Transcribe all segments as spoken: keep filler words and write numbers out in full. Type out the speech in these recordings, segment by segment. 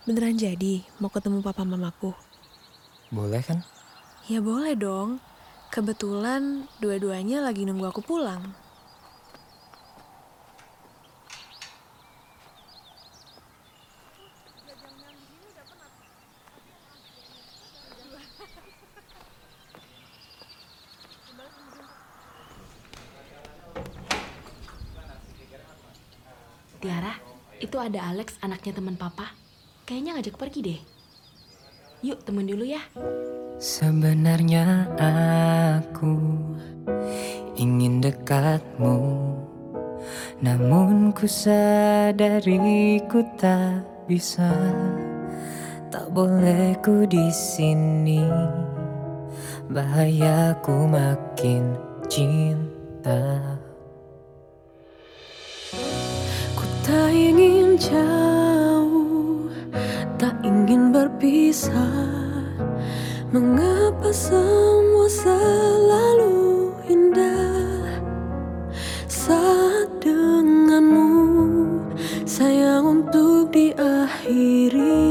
Beneran jadi mau ketemu papa mamaku? Boleh kan? Ya boleh dong. Kebetulan dua-duanya lagi nunggu aku pulang. Tiara, itu ada Alex, anaknya teman papa. Kayaknya ngajak pergi deh. Yuk, temen dulu ya. Sebenarnya aku ingin dekatmu, namun ku sadari ku tak bisa. Tak boleh ku di sini, bahaya ku makin cinta. Ku tak ingin jauh, tak ingin berpisah. Mengapa semua selalu indah saat denganmu, sayang, untuk diakhiri.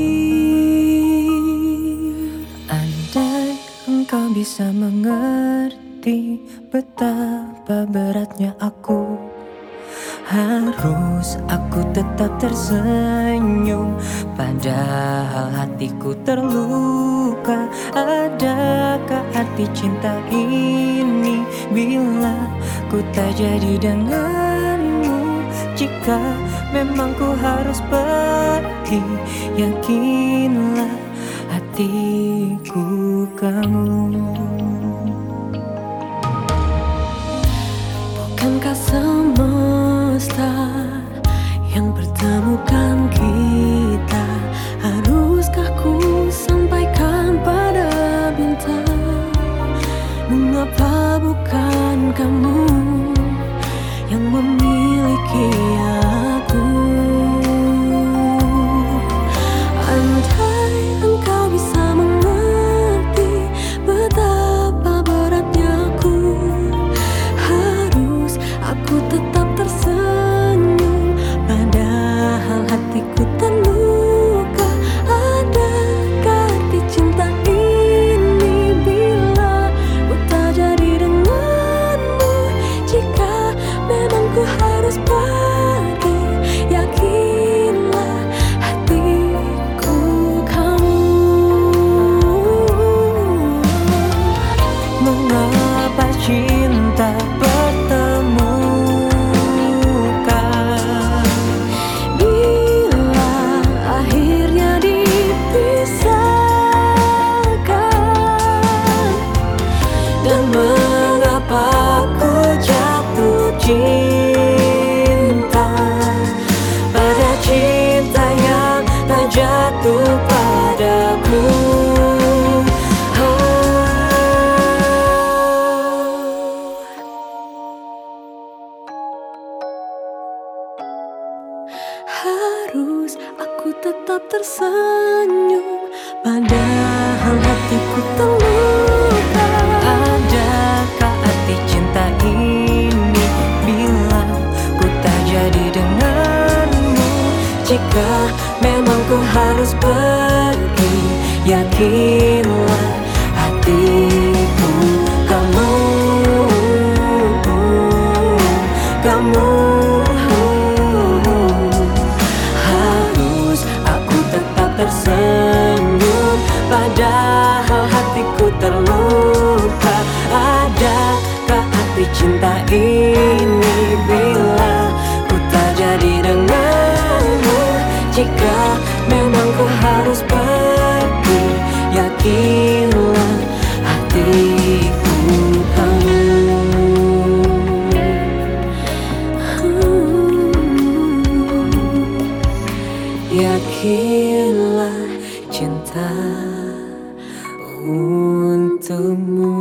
Andai engkau bisa mengerti betapa beratnya aku, harus aku tetap tersenyum, padahal hatiku terluka. Adakah arti cinta ini bila ku tak jadi denganmu? Jika memang ku harus pergi, yakinlah hatiku kamu. Bukankah semesta yang pertemukan kita? Haruskah ku sampaikan pada bintang? Mengapa bukan kamu yang memiliki aku? Andai engkau bisa mengerti betapa beratnya aku, harus aku tetap tersenyum, padahal hatiku terluka. Adakah arti cinta ini bila ku tak jadi denganmu? Jika memang ku harus pergi, yakinlah hatiku kamu. Mengapa cinta pertemukan Bila akhirnya dipisahkan, dan mengapa ku jatuh cinta pada cinta yang tak jatuh padaku? harus aku tetap tersenyum, padahal hatiku terluka. Adakah arti cinta ini bila ku tak jadi denganmu? Jika memang ku harus pergi, yakinlah hatiku kamu. Kamu harus aku tetap tersenyum, padahal hatiku terluka. Adakah arti cinta ini bila ku tak jadi denganmu? Jika memang ku harus pergi, yakinlah hatiku kamu. Yakinlah cinta untukmu.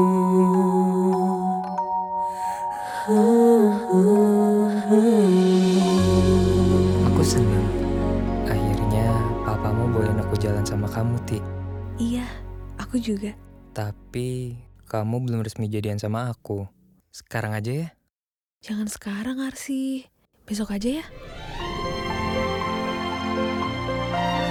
Aku senang akhirnya papamu bolehin aku jalan sama kamu, Ti. Iya, aku juga. Tapi kamu belum resmi jadian sama aku. Sekarang aja ya. Jangan sekarang, Arsi. Besok aja ya.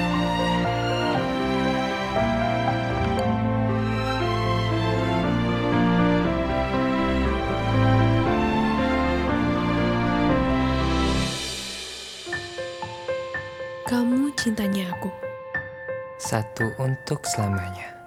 Kamu cintanya aku. Satu untuk selamanya.